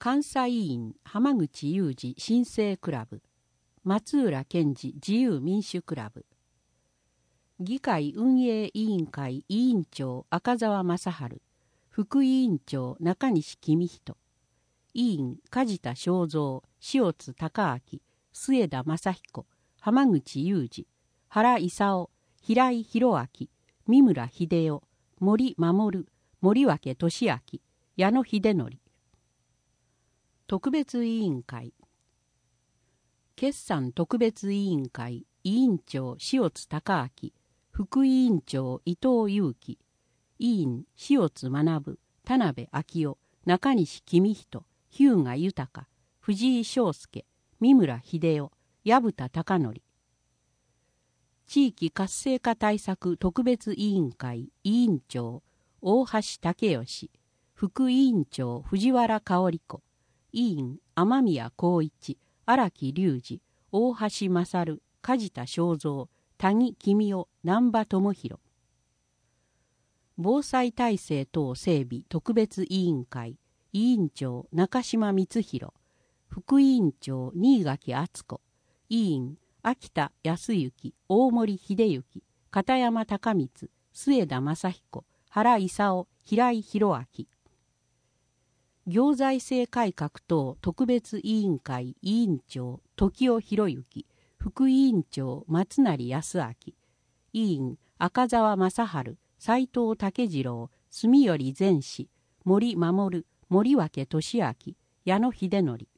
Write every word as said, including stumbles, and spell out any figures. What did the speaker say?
監査委員浜口雄二新生クラブ、松浦健二自由民主クラブ、議会運営委員会委員長赤澤正治、副委員長中西公人、委員梶田正三、塩津隆明、末田正彦、浜口雄二、原勲、平井宏明、三村秀夫、森守、森脇俊明、矢野秀則。特別委員会、決算特別委員会委員長塩津隆明、副委員長伊藤祐樹、委員塩津学、田辺昭夫、中西公人、日向豊、藤井翔介、三村秀夫、薮田貴則。地域活性化対策特別委員会委員長大橋武義、副委員長藤原香織子、委員雨宮光一、荒木隆二、大橋勝、梶田正三、谷公夫、難波智弘。防災体制等整備特別委員会委員長中島光弘、副委員長新垣敦子、委員秋田康之、大森秀之、片山孝光、末田正彦、原勲、平井宏明。行財政改革等特別委員会委員長時尾博之、副委員長松成康明、委員赤澤正治、斉藤武次郎、住頼善氏、森守、森脇俊明、矢野秀則。